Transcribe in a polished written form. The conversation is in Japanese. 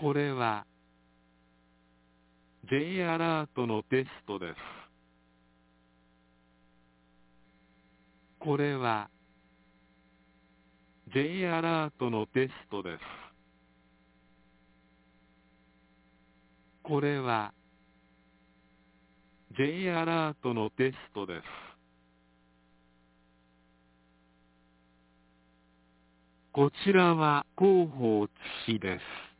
これは J アラートのテストです。これは J アラートのテストです。これは J アラートのテストです。こちらは広報津市です。